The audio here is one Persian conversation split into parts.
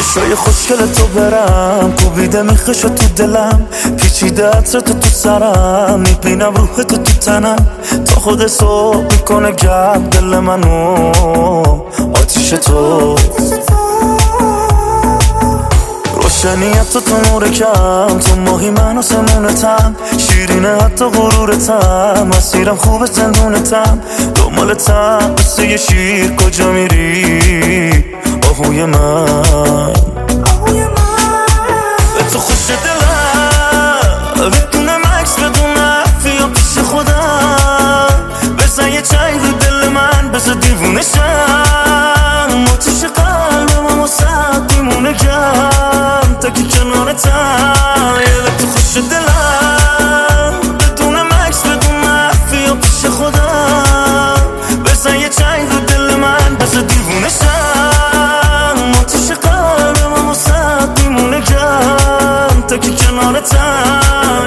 چشای خوشگل تو برم کوبیده میخش تو دلم، پیچیده عطر تو سرم، میبینم روح تو تنم، تا خود صبح میکنه گرم دل منو آتیش تو. روشنیت تو نور کم، تو ماهی من و سمونتم، شیرینه حتی غرورتم، مسیرم خوب زندونتم، دنبالتم مثل یه شیر کجا میری آهوی من. به تو خوش دلم بدون مکس بدون حرفی پیش خودم، بزن یه چنگ رو دل من بزن دیوونه شم، آتیش قلبم واسه میمونه گرم تا که کنارتم. به تو خوش دلم بدون مکس بدون حرفی پیش خودم، بزن یه چنگ رو دل من بزن دیوونه شم، آتیش قلبم واسه میمونه گرم تا که کنارتم.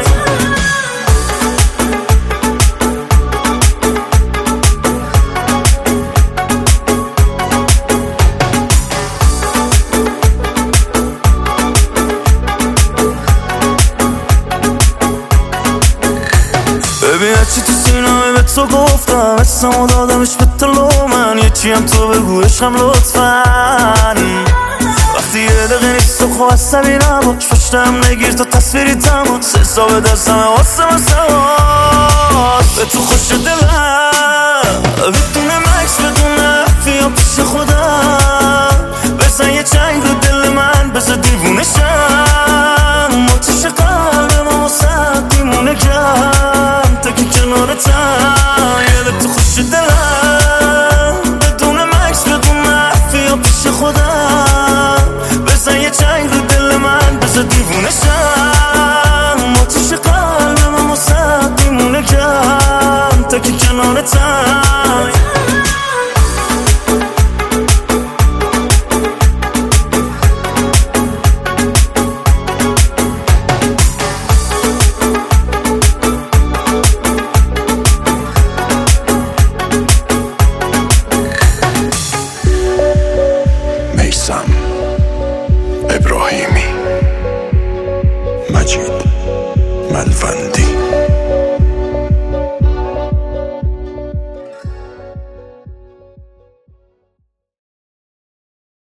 ببین چی تو سینه‌ای به تو گفتم، اسمو دادمش به تو من، یه چی هم تو بگو عشقم لطفاً. وقتی یه دقیقه نیست تو خواه عصبی نباش، پشتم نگیر تا تصویری تماس، حساب دستم واسه